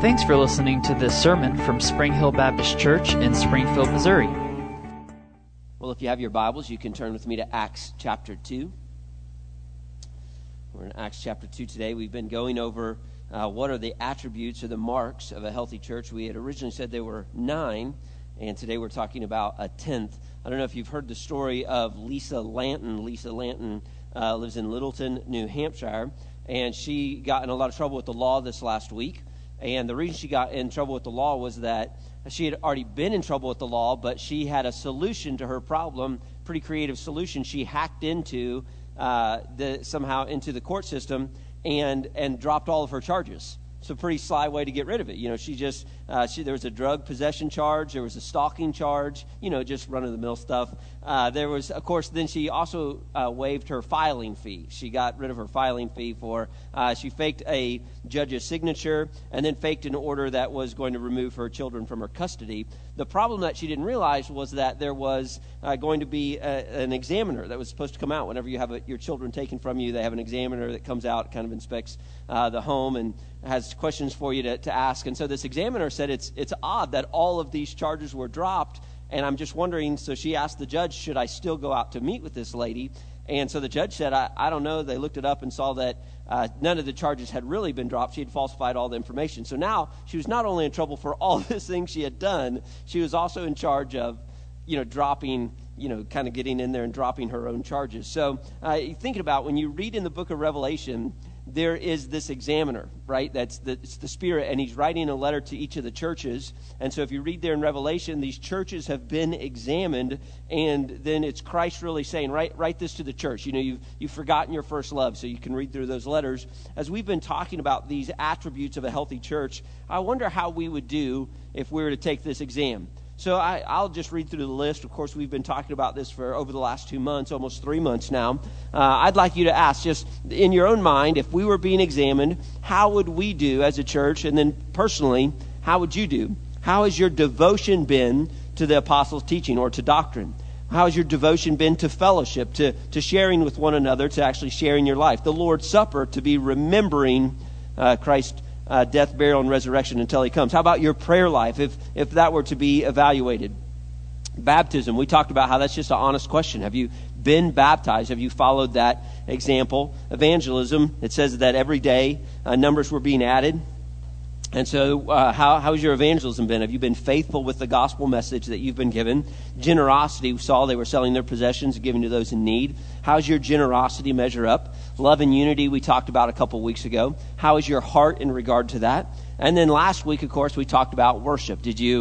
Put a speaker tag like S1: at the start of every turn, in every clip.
S1: Thanks for listening to this sermon from Spring Hill Baptist Church in Springfield, Missouri.
S2: Well, if you have your Bibles, you can turn with me to Acts chapter 2. We're in Acts chapter 2 today. We've been going over what are the attributes or the marks of a healthy church. We had originally said there were 9, and today we're talking about a 10th. I don't know if you've heard the story of Lisa Lanton. Lisa Lanton lives in Littleton, New Hampshire, and she got in a lot of trouble with the law this last week. And the reason she got in trouble with the law was that she had already been in trouble with the law, but she had a solution to her problem, pretty creative solution. She hacked into somehow into the court system and dropped all of her charges. It's a pretty sly way to get rid of it. You know, there was a drug possession charge, there was a stalking charge, just run-of-the-mill stuff. There was, of course, then she also waived her filing fee. She got rid of her filing fee she faked a judge's signature and then faked an order that was going to remove her children from her custody. The problem that she didn't realize was that there was going to be an examiner that was supposed to come out. Whenever you have your children taken from you, they have an examiner that comes out, kind of inspects the home and has questions for you to ask. And so this examiner said it's odd that all of these charges were dropped, and I'm just wondering, so she asked the judge, should I still go out to meet with this lady? And so the judge said, I don't know. They looked it up and saw that none of the charges had really been dropped. She had falsified all the information. So now she was not only in trouble for all this things she had done, she was also in charge of, dropping, kind of getting in there and dropping her own charges. So thinking about when you read in the book of Revelation, there is this examiner, right? It's the Spirit, and he's writing a letter to each of the churches. And so if you read there in Revelation, these churches have been examined, and then it's Christ really saying, write this to the church. You've forgotten your first love, so you can read through those letters. As we've been talking about these attributes of a healthy church, I wonder how we would do if we were to take this exam. So I'll just read through the list. Of course, we've been talking about this for over the last 2 months, almost 3 months now. I'd like you to ask, just in your own mind, if we were being examined, how would we do as a church? And then personally, how would you do? How has your devotion been to the apostles' teaching or to doctrine? How has your devotion been to fellowship, to sharing with one another, to actually sharing your life? The Lord's Supper, to be remembering Christ death, burial, and resurrection until he comes. How about your prayer life, if that were to be evaluated? Baptism, we talked about how that's just an honest question. Have you been baptized? Have you followed that example? Evangelism, it says that every day numbers were being added. And so how's your evangelism been? Have you been faithful with the gospel message that you've been given? Generosity, we saw they were selling their possessions and giving to those in need. How's your generosity measure up? Love and unity, we talked about a couple weeks ago. How is your heart in regard to that? And then last week, of course, we talked about worship.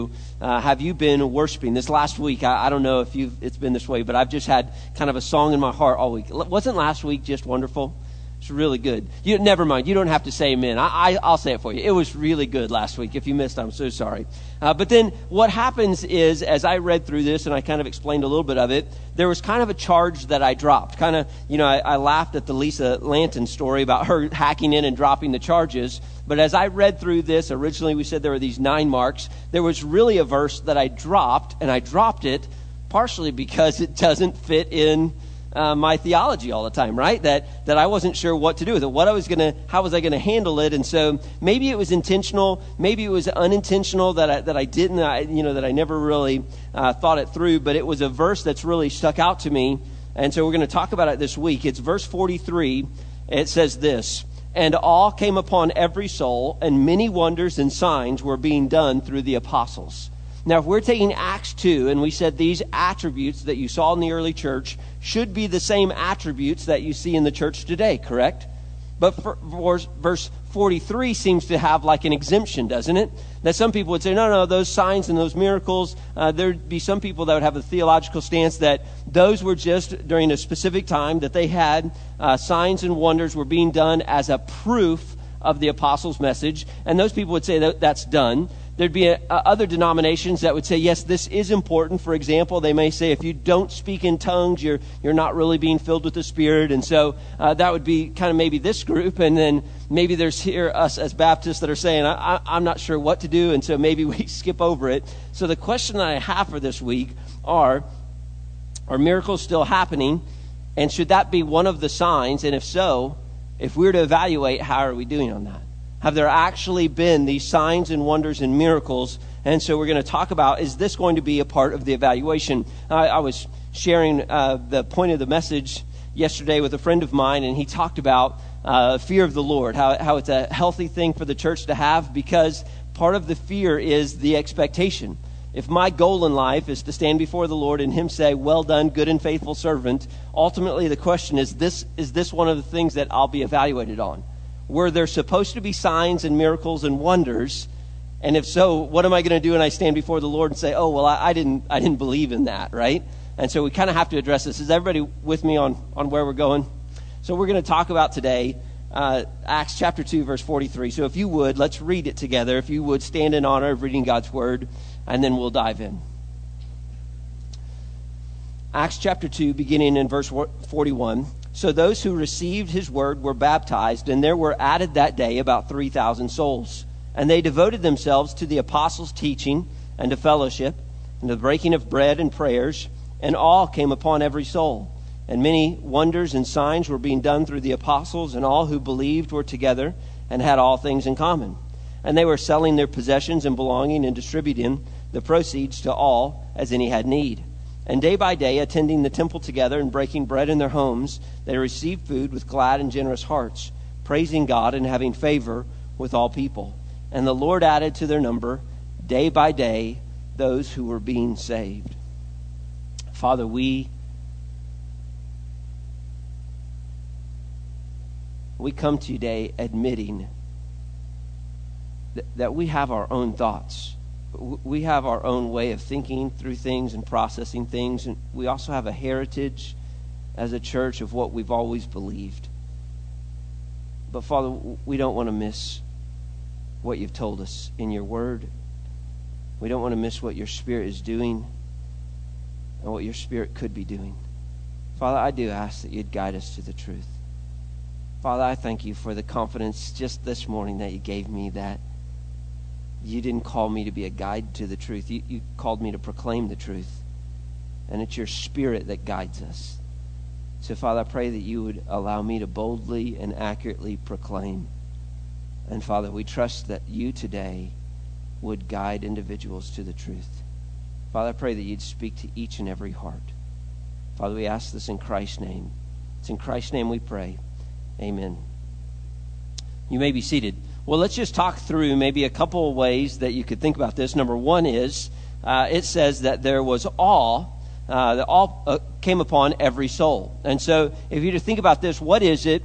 S2: Have you been worshiping? This last week, I don't know if it's been this way, but I've just had kind of a song in my heart all week. Wasn't last week just wonderful? It's really good. Never mind. You don't have to say amen. I'll say it for you. It was really good last week. If you missed, I'm so sorry. But then what happens is, as I read through this and I kind of explained a little bit of it, there was kind of a charge that I dropped. I laughed at the Lisa Lanton story about her hacking in and dropping the charges. But as I read through this, originally we said there were these 9 marks. There was really a verse that I dropped, and I dropped it partially because it doesn't fit in my theology all the time, right? That I wasn't sure what to do with it. How was I gonna handle it? And so maybe it was intentional, maybe it was unintentional that I didn't, that I never really thought it through. But it was a verse that's really stuck out to me, and so we're going to talk about it this week. It's verse 43. It says this: "And awe came upon every soul, and many wonders and signs were being done through the apostles." Now, if we're taking Acts 2, and we said these attributes that you saw in the early church should be the same attributes that you see in the church today, correct? But verse 43 seems to have like an exemption, doesn't it? That some people would say, no, those signs and those miracles, there'd be some people that would have a theological stance that those were just during a specific time, that they had signs and wonders were being done as a proof of the apostles' message. And those people would say that's done. There'd be other denominations that would say, yes, this is important. For example, they may say if you don't speak in tongues, you're not really being filled with the Spirit. And so that would be kind of maybe this group. And then maybe there's us as Baptists that are saying, I'm not sure what to do. And so maybe we skip over it. So the question that I have for this week are miracles still happening? And should that be one of the signs? And if so, if we were to evaluate, how are we doing on that? Have there actually been these signs and wonders and miracles? And so we're going to talk about, is this going to be a part of the evaluation? I was sharing the point of the message yesterday with a friend of mine, and he talked about fear of the Lord, how it's a healthy thing for the church to have, because part of the fear is the expectation. If my goal in life is to stand before the Lord and Him say, well done, good and faithful servant, ultimately the question is this one of the things that I'll be evaluated on? Were there supposed to be signs and miracles and wonders? And if so, what am I going to do when I stand before the Lord and say, oh, well, I didn't believe in that, right? And so we kind of have to address this. Is everybody with me on where we're going? So we're going to talk about today Acts chapter 2, verse 43. So if you would, let's read it together. If you would, stand in honor of reading God's word, and then we'll dive in. Acts chapter 2, beginning in verse 41. So those who received his word were baptized, and there were added that day about 3,000 souls. And they devoted themselves to the apostles' teaching and to fellowship and to the breaking of bread and prayers, and awe came upon every soul. And many wonders and signs were being done through the apostles, and all who believed were together and had all things in common. And they were selling their possessions and belonging and distributing the proceeds to all as any had need. And day by day, attending the temple together and breaking bread in their homes, they received food with glad and generous hearts, praising God and having favor with all people. And the Lord added to their number day by day those who were being saved. Father, we come to you today admitting that we have our own thoughts. We have our own way of thinking through things and processing things. And we also have a heritage as a church of what we've always believed. But Father, we don't want to miss what you've told us in your word. We don't want to miss what your Spirit is doing and what your Spirit could be doing. Father, I do ask that you'd guide us to the truth. Father, I thank you for the confidence just this morning that you gave me, that you didn't call me to be a guide to the truth. You called me to proclaim the truth. And it's your Spirit that guides us. So, Father, I pray that you would allow me to boldly and accurately proclaim. And, Father, we trust that you today would guide individuals to the truth. Father, I pray that you'd speak to each and every heart. Father, we ask this in Christ's name. It's in Christ's name we pray. Amen. You may be seated. Well, let's just talk through maybe a couple of ways that you could think about this. Number one is, it says that there was awe. The awe came upon every soul. And so if you to think about this, what is it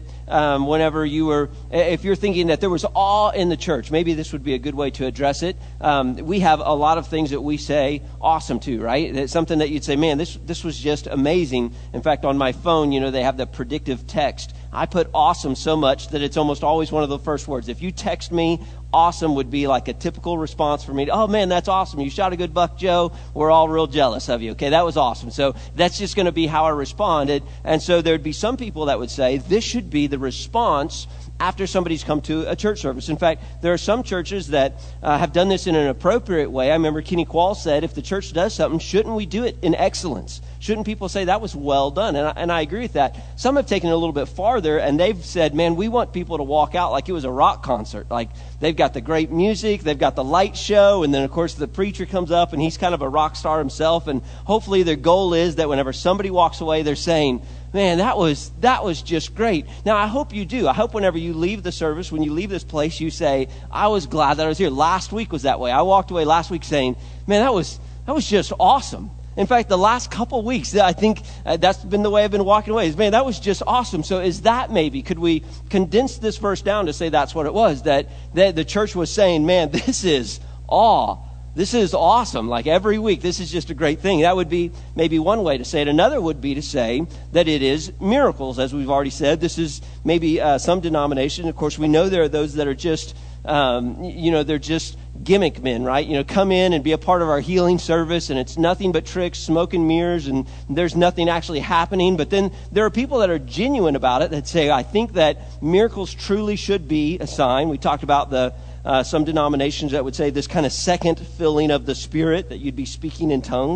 S2: if you're thinking that there was awe in the church, maybe this would be a good way to address it. We have a lot of things that we say awesome to, right? It's something that you'd say, man, this was just amazing. In fact, on my phone, they have the predictive text. I put awesome so much that it's almost always one of the first words. If you text me, awesome would be like a typical response for me. Oh, man, that's awesome. You shot a good buck, Joe. We're all real jealous of you. Okay, that was awesome. So that's just going to be how I responded. And so there'd be some people that would say this should be the response after somebody's come to a church service. In fact, there are some churches that have done this in an appropriate way. I remember Kenny Quall said, if the church does something, shouldn't we do it in excellence? Shouldn't people say that was well done? And I agree with that. Some have taken it a little bit farther, and they've said, man, we want people to walk out like it was a rock concert. Like they've got the great music, they've got the light show, and then, of course, the preacher comes up, and he's kind of a rock star himself. And hopefully their goal is that whenever somebody walks away, they're saying, man, that was just great. Now, I hope you do. I hope whenever you leave the service, when you leave this place, you say, I was glad that I was here. Last week was that way. I walked away last week saying, man, that was just awesome. In fact, the last couple weeks, I think that's been the way I've been walking away. Man, that was just awesome. So is that maybe, could we condense this verse down to say that's what it was, that the church was saying, man, this is awe. This is awesome. Like every week, this is just a great thing. That would be maybe one way to say it. Another would be to say that it is miracles, as we've already said. This is maybe some denomination. Of course, we know there are those that are just, they're just gimmick men, right? Come in and be a part of our healing service, and it's nothing but tricks, smoke and mirrors, and there's nothing actually happening. But then there are people that are genuine about it that say, I think that miracles truly should be a sign. We talked about some denominations that would say this kind of second filling of the Spirit, that you'd be speaking in tongues.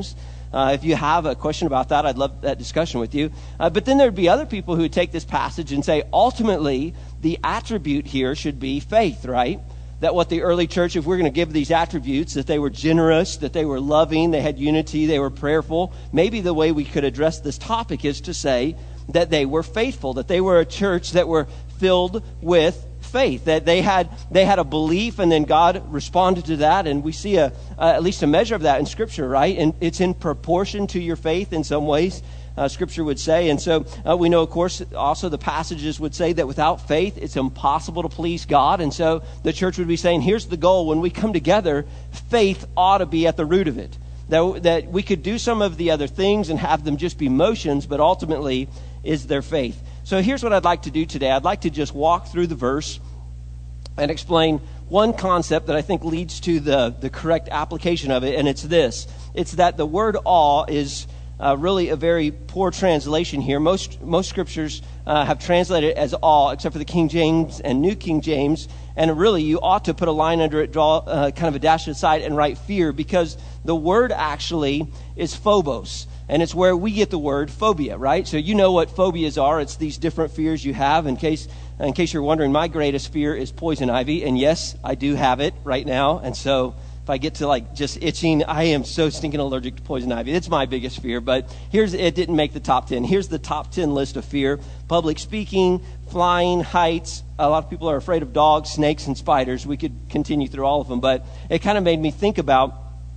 S2: if you have a question about that, I'd love that discussion with you. But then there'd be other people who would take this passage and say, ultimately, the attribute here should be faith, right? That what the early church, if we're going to give these attributes, that they were generous, that they were loving, they had unity, they were prayerful, maybe the way we could address this topic is to say that they were faithful, that they were a church that were filled with faith, that they had a belief, and then God responded to that, and we see at least a measure of that in Scripture, right? And it's in proportion to your faith in some ways, Scripture would say. And so we know, of course, also the passages would say that without faith, it's impossible to please God. And so the church would be saying, here's the goal. When we come together, faith ought to be at the root of it. That we could do some of the other things and have them just be motions, but ultimately is their faith. So here's what I'd like to do today. I'd like to just walk through the verse and explain one concept that I think leads to the correct application of it, and it's this. It's that the word awe is really a very poor translation here. Most scriptures have translated it as awe, except for the King James and New King James. And really, you ought to put a line under it, draw kind of a dash aside, and write fear, because the word actually is phobos. And it's where we get the word phobia, right? So you know what phobias are. It's these different fears you have. In case you're wondering, my greatest fear is poison ivy. And yes, I do have it right now. And so if I get to just itching, I am so stinking allergic to poison ivy. It's my biggest fear. But it didn't make the top 10. Here's the top 10 list of fear. Public speaking, flying, heights. A lot of people are afraid of dogs, snakes, and spiders. We could continue through all of them. But it kind of made me think about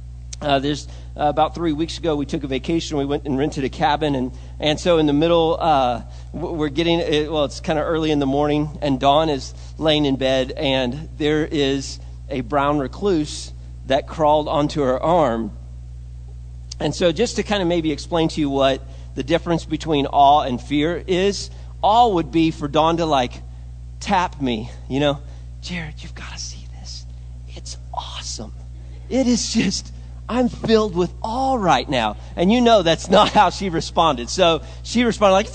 S2: about 3 weeks ago, we took a vacation. We went and rented a cabin. And so in the middle, we're getting, it's kind of early in the morning, and Dawn is laying in bed, and there is a brown recluse that crawled onto her arm. And so just to kind of maybe explain to you what the difference between awe and fear is, awe would be for Dawn to tap me, Jared, you've got to see this. It's awesome. It is just, I'm filled with awe right now. And that's not how she responded. So she responded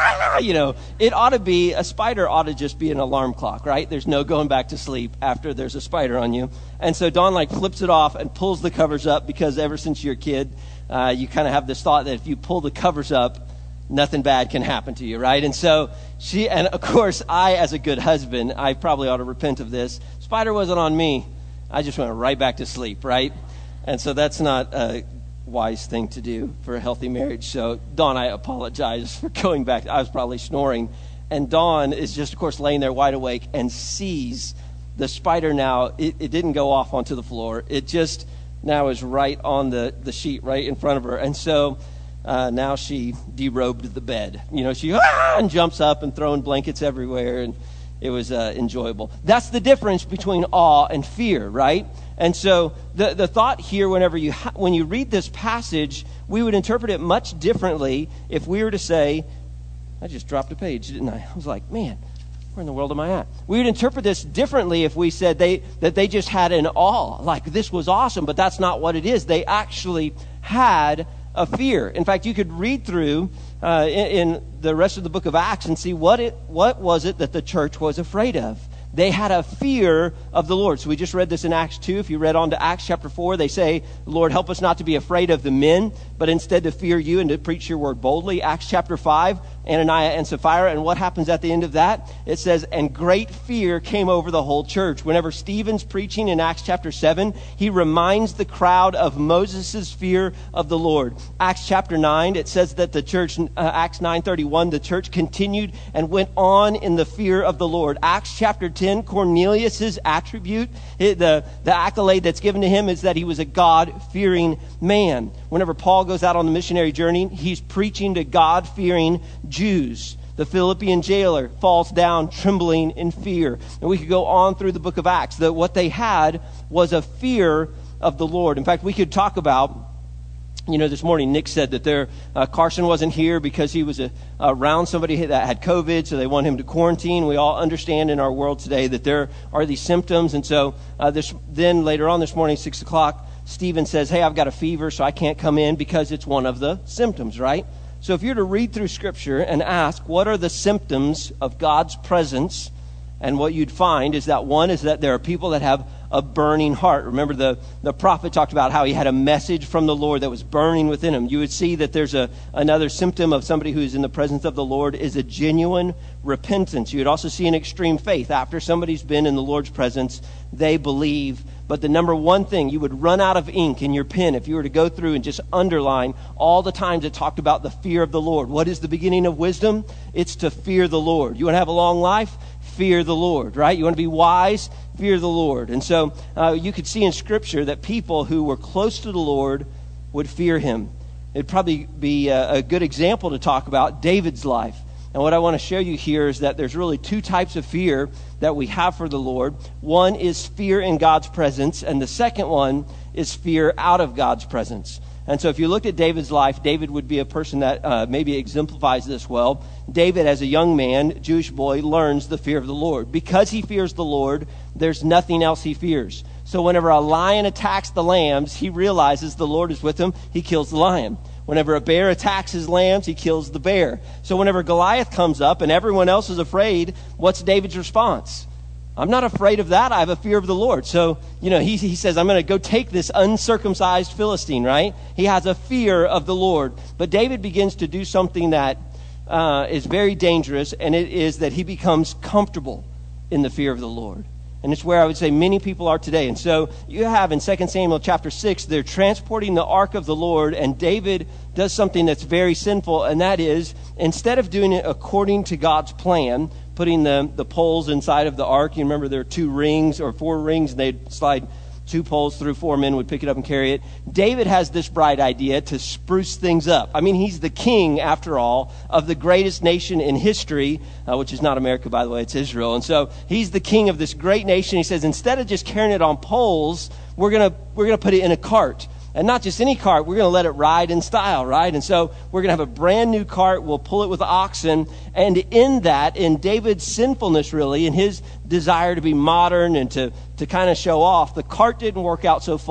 S2: it ought to be, a spider ought to just be an alarm clock, right? There's no going back to sleep after there's a spider on you. And so Dawn flips it off and pulls the covers up, because ever since you're a kid, you kind of have this thought that if you pull the covers up, nothing bad can happen to you, right? And so and of course, I, as a good husband, I probably ought to repent of this. Spider wasn't on me. I just went right back to sleep, right? And so that's not a wise thing to do for a healthy marriage. So Dawn, I apologize for going back. I was probably snoring. And Dawn is just, of course, laying there wide awake and sees the spider now. It didn't go off onto the floor. It just now is right on the sheet right in front of her. And so now she derobed the bed. She and jumps up and throwing blankets everywhere. And it was enjoyable. That's the difference between awe and fear, right? And so the thought here, when you read this passage, we would interpret it much differently if we were to say, I just dropped a page, didn't I? I was like, man, where in the world am I at? We would interpret this differently if we said that they just had an awe, like this was awesome, but that's not what it is. They actually had a fear. In fact, you could read through in the rest of the book of Acts and see what was it that the church was afraid of. They had a fear of the Lord. So we just read this in Acts 2. If you read on to Acts chapter 4, they say, Lord, help us not to be afraid of the men, but instead to fear you and to preach your word boldly. Acts chapter 5, Ananias and Sapphira. And what happens at the end of that? It says, and great fear came over the whole church. Whenever Stephen's preaching in Acts chapter 7, he reminds the crowd of Moses' fear of the Lord. Acts chapter 9, it says that the church, Acts 9:31, the church continued and went on in the fear of the Lord. Acts chapter 10, Cornelius' attribute, the accolade that's given to him is that he was a God-fearing man. Whenever Paul goes out on the missionary journey, he's preaching to God-fearing Jews. The Philippian jailer falls down trembling in fear. And we could go on through the book of Acts. That what they had was a fear of the Lord. In fact, we could talk about, this morning Nick said that Carson wasn't here because he was around somebody that had COVID, so they want him to quarantine. We all understand in our world today that there are these symptoms. And so then later on this morning, 6 o'clock, Stephen says, hey, I've got a fever, so I can't come in because it's one of the symptoms, right? So if you're to read through Scripture and ask, what are the symptoms of God's presence? And what you'd find is that one is that there are people that have a burning heart. Remember the prophet talked about how he had a message from the Lord that was burning within him. You would see that there's another symptom of somebody who's in the presence of the Lord is a genuine repentance. You would also see an extreme faith. After somebody's been in the Lord's presence, they believe. But the number one thing, you would run out of ink in your pen if you were to go through and just underline all the times it talked about the fear of the Lord. What is the beginning of wisdom? It's to fear the Lord. You want to have a long life? Fear the Lord, right? You want to be wise? Fear the Lord. And so you could see in Scripture that people who were close to the Lord would fear him. It'd probably be a good example to talk about David's life. And what I want to show you here is that there's really two types of fear that we have for the Lord. One is fear in God's presence, and the second one is fear out of God's presence. And so if you looked at David's life, David would be a person that maybe exemplifies this well. David, as a young man, Jewish boy, learns the fear of the Lord. Because he fears the Lord, there's nothing else he fears. So whenever a lion attacks the lambs, he realizes the Lord is with him. He kills the lion. Whenever a bear attacks his lambs, he kills the bear. So whenever Goliath comes up and everyone else is afraid, what's David's response? I'm not afraid of that. I have a fear of the Lord. So, he says, I'm going to go take this uncircumcised Philistine, right? He has a fear of the Lord. But David begins to do something that is very dangerous, and it is that he becomes comfortable in the fear of the Lord. And it's where I would say many people are today. And so you have in 2 Samuel chapter 6, they're transporting the ark of the Lord, and David does something that's very sinful, and that is, instead of doing it according to God's plan, putting the poles inside of the ark, you remember there are 2 rings or 4 rings, and they'd slide 2 poles through, 4 men would pick it up and carry it. David has this bright idea to spruce things up. I mean, he's the king, after all, of the greatest nation in history, which is not America, by the way, it's Israel. And so he's the king of this great nation. He says, instead of just carrying it on poles, we're gonna put it in a cart. And not just any cart, we're going to let it ride in style, right? And so we're going to have a brand new cart. We'll pull it with oxen. And in David's sinfulness, really, in his desire to be modern and to kind of show off, the cart didn't work out so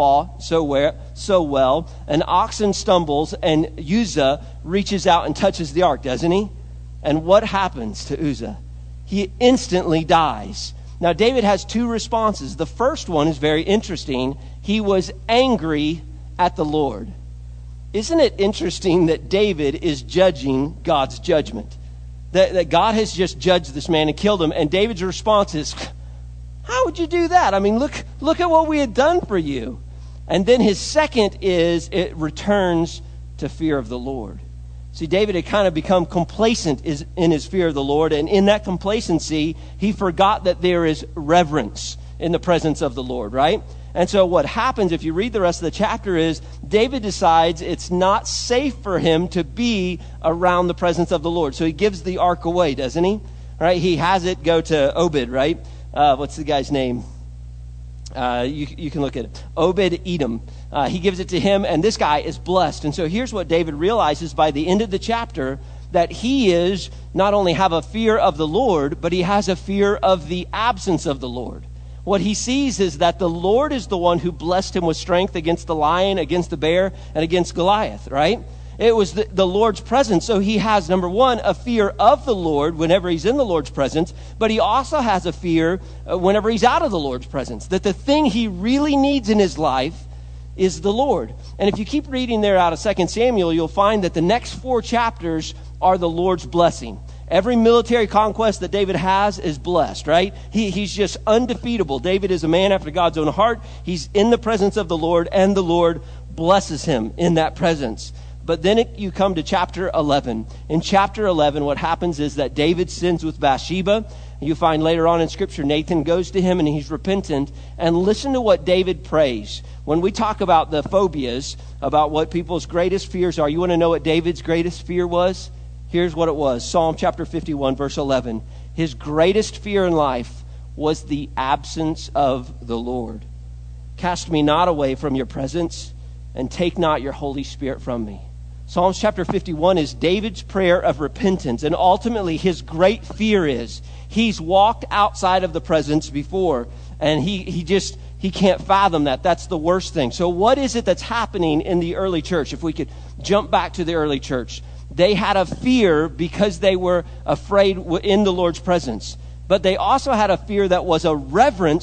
S2: well. An oxen stumbles, and Uzzah reaches out and touches the ark, doesn't he? And what happens to Uzzah? He instantly dies. Now, David has 2 responses. The first one is very interesting. He was angry at the Lord. Isn't it interesting that David is judging God's judgment? That God has just judged this man and killed him, and David's response is, how would you do that? I mean, look at what we had done for you. And then his second is, it returns to fear of the Lord. See, David had kind of become complacent in his fear of the Lord, and in that complacency, he forgot that there is reverence in the presence of the Lord, right? And so what happens, if you read the rest of the chapter, is David decides it's not safe for him to be around the presence of the Lord. So he gives the ark away, doesn't he? Right? He has it go to Obed, right? What's the guy's name? You can look at it. Obed-Edom. He gives it to him, and this guy is blessed. And so here's what David realizes by the end of the chapter, that he is not only have a fear of the Lord, but he has a fear of the absence of the Lord. What he sees is that the Lord is the one who blessed him with strength against the lion, against the bear, and against Goliath, right? It was the Lord's presence. So he has, number one, a fear of the Lord whenever he's in the Lord's presence, but he also has a fear whenever he's out of the Lord's presence, that the thing he really needs in his life is the Lord. And if you keep reading there out of 2 Samuel, you'll find that the next 4 chapters are the Lord's blessing. Every military conquest that David has is blessed, right? He's just undefeatable. David is a man after God's own heart. He's in the presence of the Lord, and the Lord blesses him in that presence. But then you come to chapter 11. In chapter 11, what happens is that David sins with Bathsheba. You find later on in Scripture, Nathan goes to him and he's repentant. And listen to what David prays. When we talk about the phobias, about what people's greatest fears are, you want to know what David's greatest fear was? Here's what it was. Psalm chapter 51, verse 11. His greatest fear in life was the absence of the Lord. Cast me not away from your presence, and take not your Holy Spirit from me. Psalms chapter 51 is David's prayer of repentance, and ultimately his great fear is he's walked outside of the presence before, and he can't fathom that. That's the worst thing. So what is it that's happening in the early church? If we could jump back to the early church, they had a fear because they were afraid in the Lord's presence, but they also had a fear that was a reverence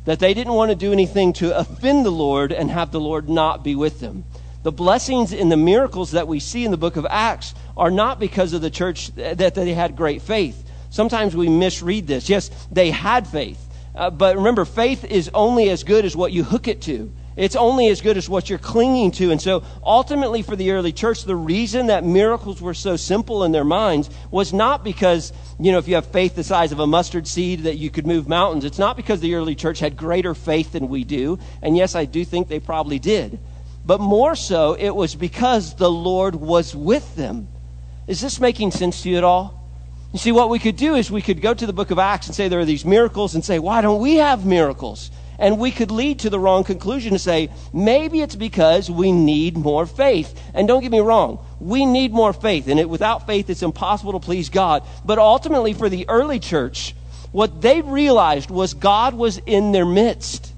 S2: that they didn't want to do anything to offend the Lord and have the Lord not be with them. The blessings and the miracles that we see in the book of Acts are not because of the church that they had great faith. Sometimes we misread this. Yes, they had faith. But remember, faith is only as good as what you hook it to. It's only as good as what you're clinging to. And so ultimately for the early church, the reason that miracles were so simple in their minds was not because, if you have faith the size of a mustard seed that you could move mountains. It's not because the early church had greater faith than we do. And yes, I do think they probably did. But more so, it was because the Lord was with them. Is this making sense to you at all? You see, what we could do is we could go to the book of Acts and say there are these miracles and say, why don't we have miracles? And we could lead to the wrong conclusion to say, maybe it's because we need more faith. And don't get me wrong, we need more faith. And without faith, it's impossible to please God. But ultimately, for the early church, what they realized was God was in their midst.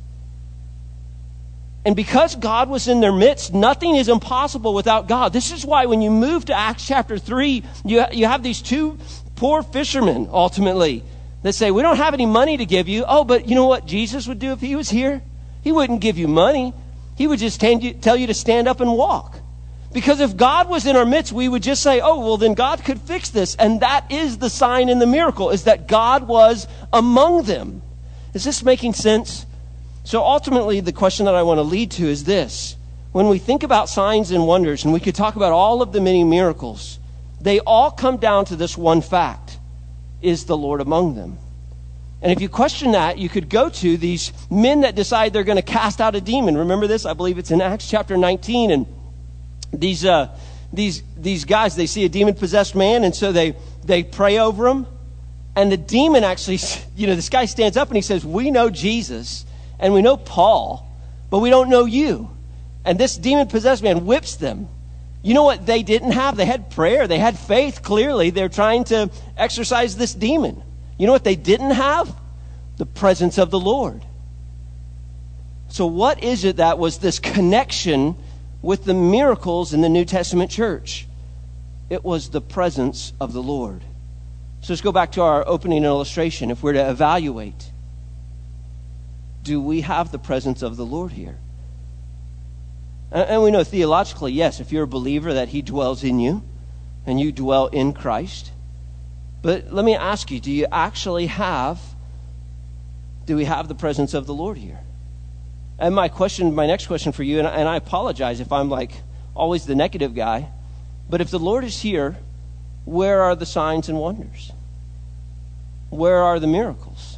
S2: And because God was in their midst, nothing is impossible without God. This is why when you move to Acts chapter 3, you have these two poor fishermen, ultimately, that say, we don't have any money to give you. Oh, but you know what Jesus would do if he was here? He wouldn't give you money. He would just tell you to stand up and walk. Because if God was in our midst, we would just say, oh, well, then God could fix this. And that is the sign in the miracle, is that God was among them. Is this making sense? So ultimately, the question that I want to lead to is this. When we think about signs and wonders, and we could talk about all of the many miracles, they all come down to this one fact. Is the Lord among them? And if you question that, you could go to these men that decide they're going to cast out a demon. Remember this? I believe it's in Acts chapter 19. And these guys, they see a demon-possessed man, and so they pray over him. And the demon actually, this guy stands up and he says, we know Jesus and we know Paul, but we don't know you. And this demon-possessed man whips them. You know what they didn't have? They had prayer. They had faith, clearly. They're trying to exorcise this demon. You know what they didn't have? The presence of the Lord. So what is it that was this connection with the miracles in the New Testament church? It was the presence of the Lord. So let's go back to our opening illustration. If we're to evaluate, do we have the presence of the Lord here? And we know theologically, yes, if you're a believer, that he dwells in you and you dwell in Christ. But let me ask you, do we have the presence of the Lord here? And my next question for you, and I apologize if I'm like always the negative guy, but if the Lord is here, where are the signs and wonders? Where are the miracles?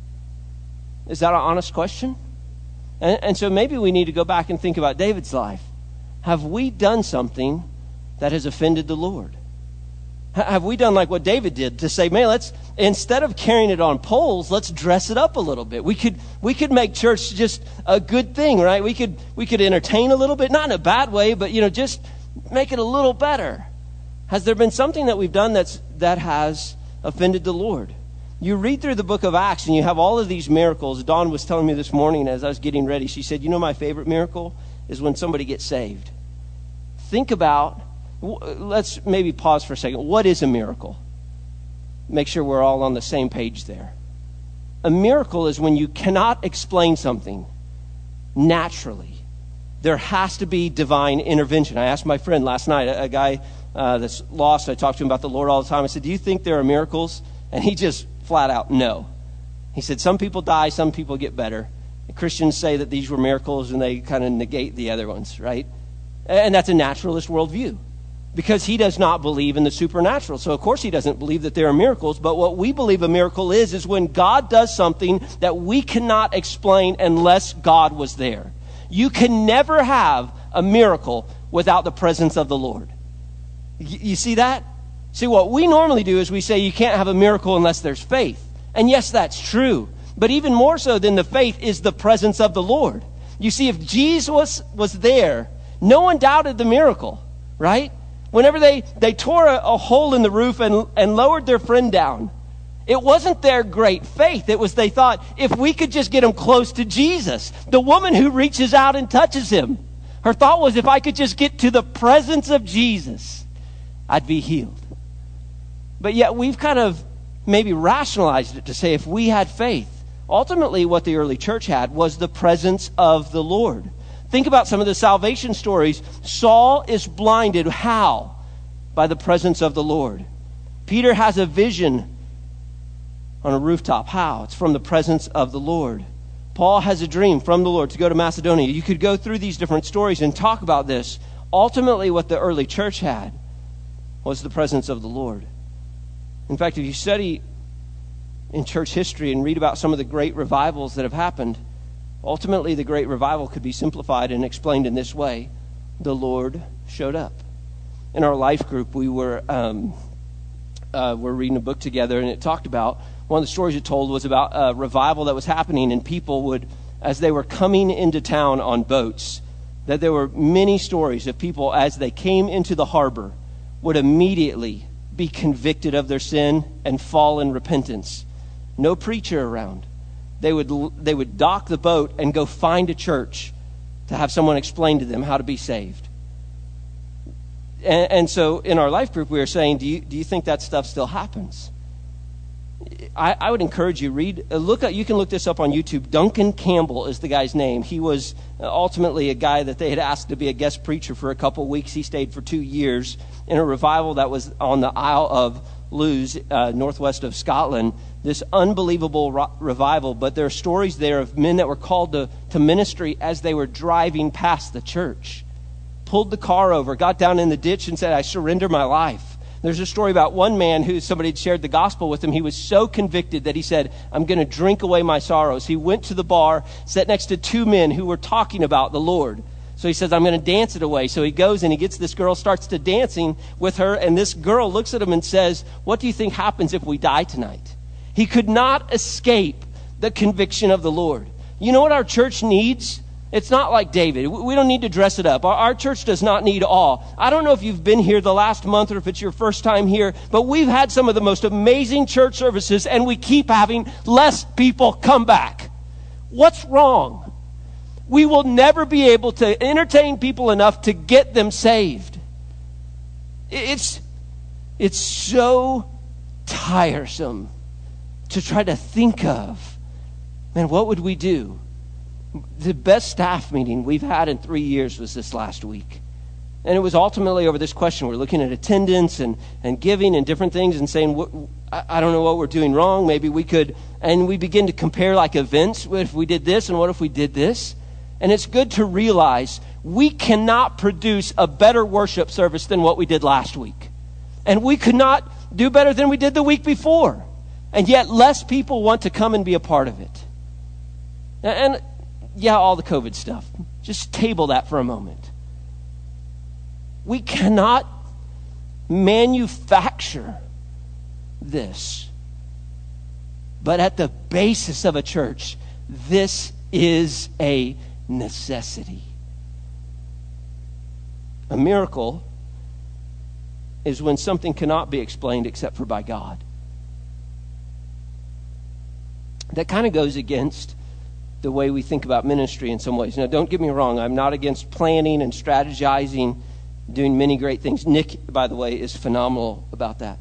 S2: Is that an honest question? And so maybe we need to go back and think about David's life. Have we done something that has offended the Lord? Have we done like what David did to say, man, instead of carrying it on poles, let's dress it up a little bit. We could make church just a good thing, right? We could entertain a little bit, not in a bad way, but just make it a little better. Has there been something that we've done that has offended the Lord? You read through the book of Acts and you have all of these miracles. Dawn was telling me this morning as I was getting ready, she said, my favorite miracle is when somebody gets saved. Think about, let's maybe pause for a second. What is a miracle? Make sure we're all on the same page there. A miracle is when you cannot explain something naturally. There has to be divine intervention. I asked my friend last night, a guy that's lost, I talked to him about the Lord all the time. I said, do you think there are miracles? And he just flat out, no. He said, some people die, some people get better. And Christians say that these were miracles and they kind of negate the other ones, right? And that's a naturalist worldview because he does not believe in the supernatural. So of course he doesn't believe that there are miracles, but what we believe a miracle is when God does something that we cannot explain unless God was there. You can never have a miracle without the presence of the Lord. You see that? See, what we normally do is we say you can't have a miracle unless there's faith. And yes, that's true. But even more so than the faith is the presence of the Lord. You see, if Jesus was there, no one doubted the miracle, right? Whenever they tore a hole in the roof and lowered their friend down, it wasn't their great faith. It was they thought, if we could just get him close to Jesus. The woman who reaches out and touches him, her thought was, if I could just get to the presence of Jesus, I'd be healed. But yet we've kind of maybe rationalized it to say if we had faith, Ultimately, what the early church had was the presence of the Lord. Think about some of the salvation stories. Saul is blinded. How? By the presence of the Lord. Peter has a vision on a rooftop. How? It's from the presence of the Lord. Paul has a dream from the Lord to go to Macedonia. You could go through these different stories and talk about this. Ultimately, what the early church had was the presence of the Lord. In fact, if you study in church history and read about some of the great revivals that have happened, ultimately the great revival could be simplified and explained in this way. The Lord showed up. In our life group, we were reading a book together, and it talked about, one of the stories it told was about a revival that was happening, and people would, as they were coming into town on boats, that there were many stories of people as they came into the harbor would immediately be convicted of their sin and fall in repentance. No preacher around. They would dock the boat and go find a church to have someone explain to them how to be saved. And so in our life group, we were saying, do you think that stuff still happens? I would encourage you, you can look this up on YouTube. Duncan Campbell is the guy's name. He was ultimately a guy that they had asked to be a guest preacher for a couple weeks. He stayed for 2 years in a revival that was on the Isle of Lewis, northwest of Scotland. This unbelievable revival, but there are stories there of men that were called to ministry as they were driving past the church. Pulled the car over, got down in the ditch and said, I surrender my life. There's a story about one man who somebody had shared the gospel with him. He was so convicted that he said, I'm going to drink away my sorrows. He went to the bar, sat next to 2 men who were talking about the Lord. So he says, I'm going to dance it away. So he goes and he gets this girl, starts to dancing with her. And this girl looks at him and says, what do you think happens if we die tonight? He could not escape the conviction of the Lord. You know what our church needs? It's not like David. We don't need to dress it up. Our church does not need awe. I don't know if you've been here the last month or if it's your first time here, but we've had some of the most amazing church services and we keep having less people come back. What's wrong? We will never be able to entertain people enough to get them saved. It's so tiresome to try to think of, man, what would we do? The best staff meeting we've had in 3 years was this last week. And it was ultimately over this question. We're looking at attendance and giving and different things and saying, I don't know what we're doing wrong. Maybe we could, and we begin to compare like events. What if we did this and what if we did this? And it's good to realize we cannot produce a better worship service than what we did last week. And we could not do better than we did the week before. And yet less people want to come and be a part of it. And yeah, all the COVID stuff. Just table that for a moment. We cannot manufacture this. But at the basis of a church, this is a necessity. A miracle is when something cannot be explained except for by God. That kind of goes against the way we think about ministry in some ways. Now, don't get me wrong. I'm not against planning and strategizing, doing many great things. Nick, by the way, is phenomenal about that.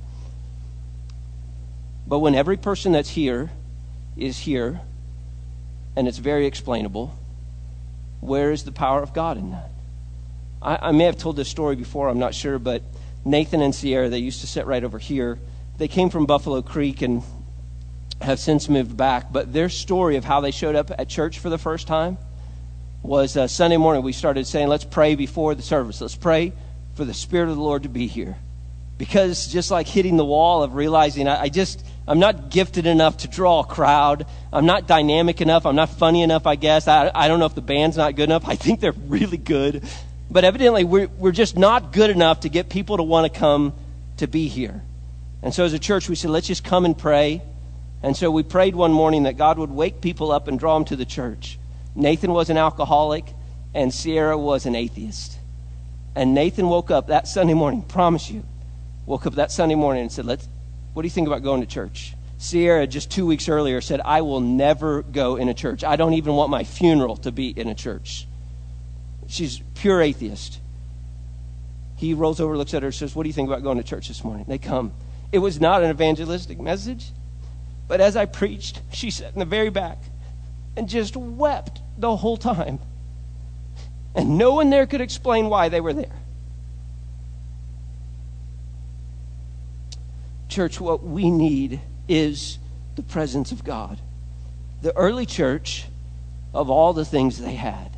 S2: But when every person that's here is here, and it's very explainable, where is the power of God in that? I may have told this story before, I'm not sure, but Nathan and Sierra, they used to sit right over here. They came from Buffalo Creek and have since moved back, but their story of how they showed up at church for the first time was Sunday morning. We started saying, let's pray before the service. Let's pray for the Spirit of the Lord to be here. Because just like hitting the wall of realizing I'm not gifted enough to draw a crowd. I'm not dynamic enough. I'm not funny enough, I guess. I don't know if the band's not good enough. I think they're really good. But evidently we're just not good enough to get people to want to come to be here. And so as a church, we said, let's just come and pray. And so we prayed one morning that God would wake people up and draw them to the church. Nathan was an alcoholic and Sierra was an atheist. And Nathan woke up that Sunday morning, promise you, woke up that Sunday morning and said, what do you think about going to church? Sierra, just 2 weeks earlier, said, I will never go in a church. I don't even want my funeral to be in a church. She's pure atheist. He rolls over, looks at her, says, what do you think about going to church this morning? They come. It was not an evangelistic message.
S3: But as I preached, she sat in the very back and just wept the whole time. And no one there could explain why they were there. Church, what we need is the presence of God. The early church, of all the things they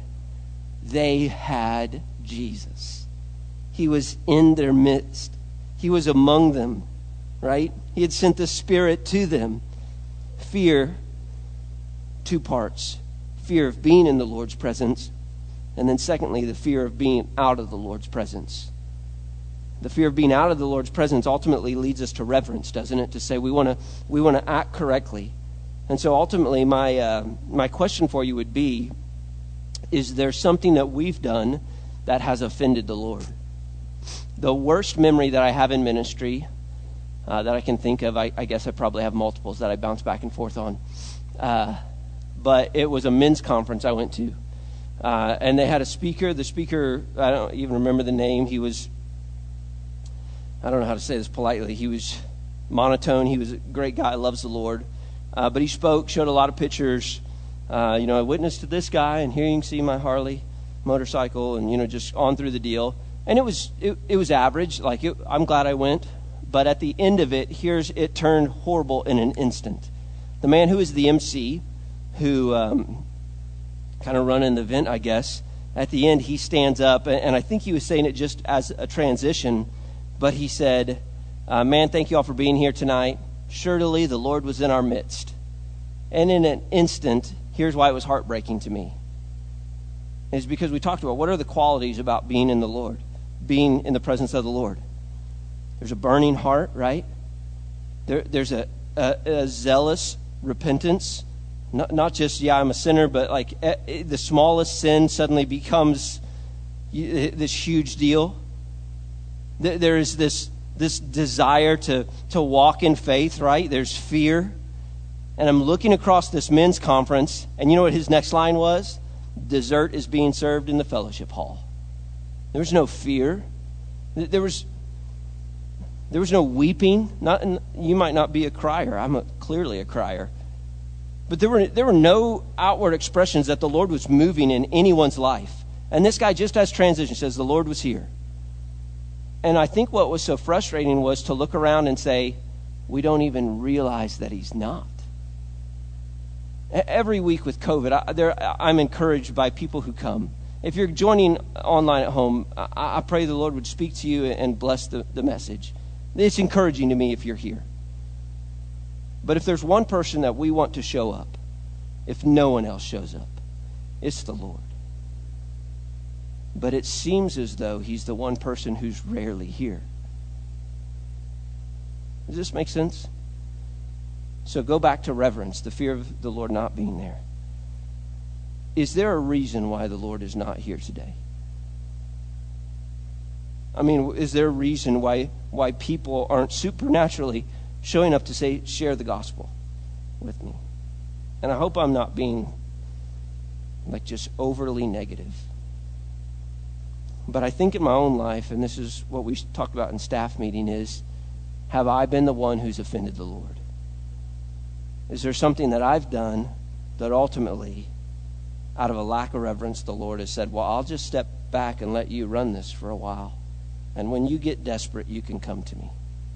S3: had Jesus. He was in their midst. He was among them, right? He had sent the Spirit to them. Fear, two parts. Fear of being in the Lord's presence, and then secondly, the fear of being out of the Lord's presence. The fear of being out of the Lord's presence ultimately leads us to reverence, doesn't it? To say we want to act correctly. And so ultimately, my question for you would be, is there something that we've done that has offended the Lord? The worst memory that I have in ministry that I can think of, I guess I probably have multiples that I bounce back and forth on. But it was a men's conference I went to. And they had a speaker. The speaker, I don't even remember the name. He was, I don't know how to say this politely. He was monotone. He was a great guy, loves the Lord. But he spoke, showed a lot of pictures. I witnessed to this guy, and here you can see my Harley motorcycle, and, just on through the deal. And it was average. I'm glad I went. But at the end of it, it turned horrible in an instant. The man who is the MC, who kind of running the event, I guess, at the end, he stands up, and I think he was saying it just as a transition, but he said, man, thank you all for being here tonight. Surely the Lord was in our midst. And in an instant, here's why it was heartbreaking to me. It's because we talked about what are the qualities about being in the Lord, being in the presence of the Lord. There's a burning heart, right? There's a zealous repentance. Not just, I'm a sinner, but the smallest sin suddenly becomes this huge deal. There is this desire to walk in faith, right? There's fear. And I'm looking across this men's conference, and you know what his next line was? Dessert is being served in the fellowship hall. There was no fear. There was no weeping. You might not be a crier. I'm clearly a crier. But there were no outward expressions that the Lord was moving in anyone's life. And this guy just as transition says the Lord was here. And I think what was so frustrating was to look around and say, we don't even realize that he's not. Every week with COVID, I'm encouraged by people who come. If you're joining online at home, I pray the Lord would speak to you and bless the message. It's encouraging to me if you're here. But if there's one person that we want to show up, if no one else shows up, it's the Lord. But it seems as though he's the one person who's rarely here. Does this make sense? So go back to reverence, the fear of the Lord not being there. Is there a reason why the Lord is not here today? I mean, is there a reason why people aren't supernaturally showing up to share the gospel with me? And I hope I'm not being just overly negative. But I think in my own life, and this is what we talked about in staff meeting, is have I been the one who's offended the Lord? Is there something that I've done that ultimately, out of a lack of reverence, the Lord has said, well, I'll just step back and let you run this for a while. And when you get desperate, you can come to me.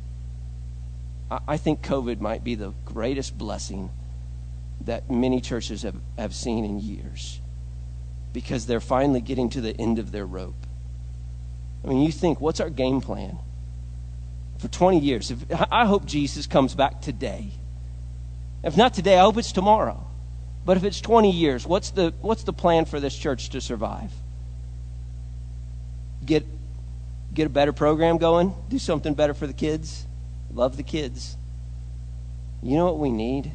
S3: I think COVID might be the greatest blessing that many churches have seen in years, because they're finally getting to the end of their rope. I mean, you think, what's our game plan? For 20 years, I hope Jesus comes back today. If not today, I hope it's tomorrow. But if it's 20 years, what's the plan for this church to survive? Get a better program going? Do something better for the kids? Love the kids. You know what we need?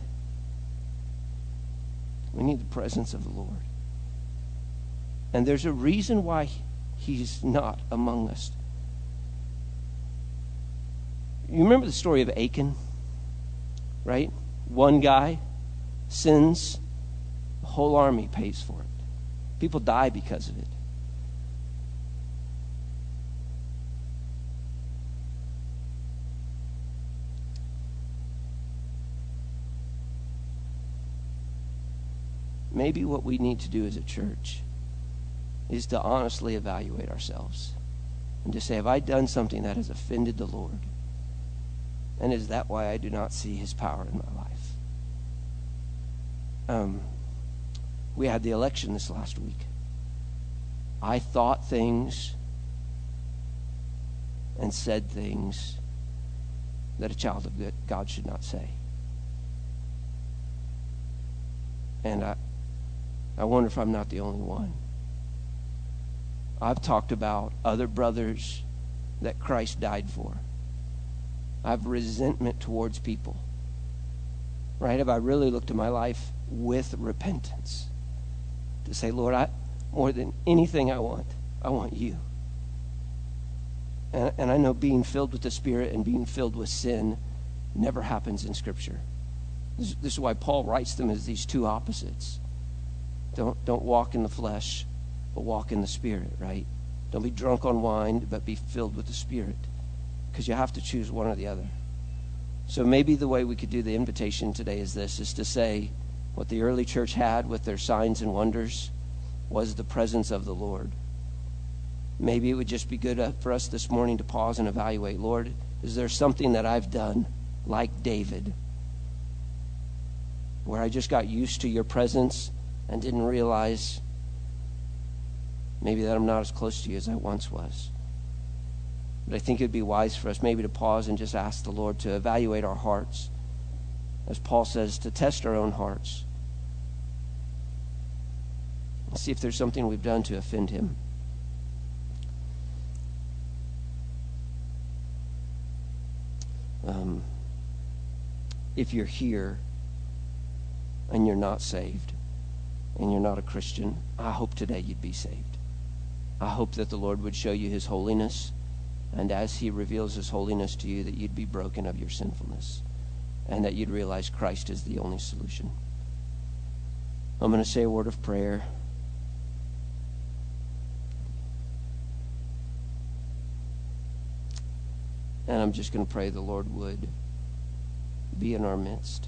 S3: We need the presence of the Lord. And there's a reason why he's not among us. You remember the story of Achan, right? One guy sins, the whole army pays for it. People die because of it. maybe what we need to do as a church is to honestly evaluate ourselves and to say, have I done something that has offended the Lord? And is that why I do not see his power in my life? We had the election this last week. I thought things and said things that a child of God should not say. And I wonder if I'm not the only one. I've talked about other brothers that Christ died for. I have resentment towards people. Right? Have I really looked at my life with repentance to say, Lord, more than anything I want you. And I know being filled with the Spirit and being filled with sin never happens in Scripture. This is why Paul writes them as these two opposites. Don't walk in the flesh, but walk in the Spirit, right? Don't be drunk on wine, but be filled with the Spirit. Because you have to choose one or the other. So maybe the way we could do the invitation today is this, is to say what the early church had with their signs and wonders was the presence of the Lord. Maybe it would just be good for us this morning to pause and evaluate, Lord, is there something that I've done like David where I just got used to your presence and didn't realize maybe that I'm not as close to you as I once was? But I think it'd be wise for us maybe to pause and just ask the Lord to evaluate our hearts. As Paul says, to test our own hearts. And see if there's something we've done to offend him. If you're here and you're not saved and you're not a Christian, I hope today you'd be saved. I hope that the Lord would show you his holiness, and as he reveals his holiness to you, that you'd be broken of your sinfulness and that you'd realize Christ is the only solution. I'm going to say a word of prayer. And I'm just going to pray the Lord would be in our midst.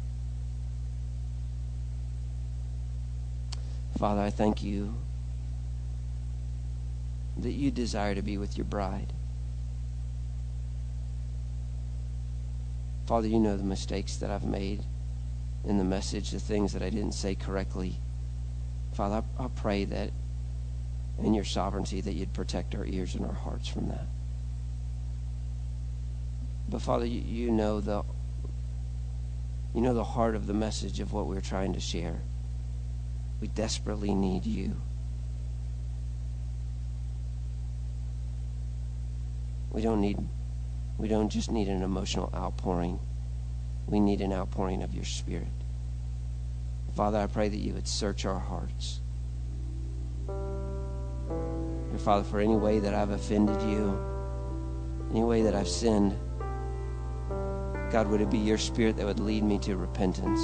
S3: Father, I thank you that you desire to be with your bride. Father, you know the mistakes that I've made in the message, the things that I didn't say correctly. Father, I pray that in your sovereignty that you'd protect our ears and our hearts from that. But Father, you know the heart of the message of what we're trying to share. We desperately need you. We don't just need an emotional outpouring. We need an outpouring of your Spirit. Father, I pray that you would search our hearts. And Father, for any way that I've offended you, any way that I've sinned, God, would it be your Spirit that would lead me to repentance?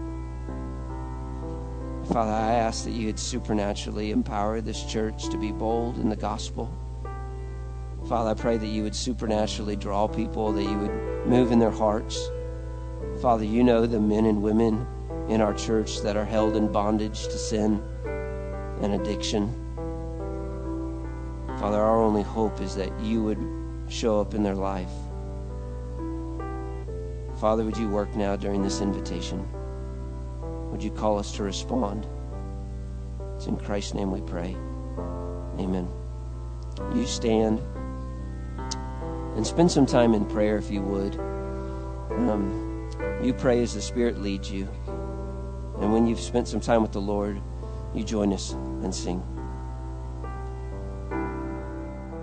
S3: Father, I ask that you would supernaturally empower this church to be bold in the gospel. Father, I pray that you would supernaturally draw people, that you would move in their hearts. Father, you know the men and women in our church that are held in bondage to sin and addiction. Father, our only hope is that you would show up in their life. Father, would you work now during this invitation? Would you call us to respond? It's in Christ's name we pray. Amen. You stand and spend some time in prayer if you would. You pray as the Spirit leads you. And when you've spent some time with the Lord, you join us and sing.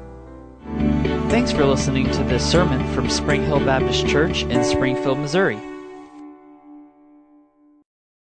S1: Thanks for listening to this sermon from Spring Hill Baptist Church in Springfield, Missouri.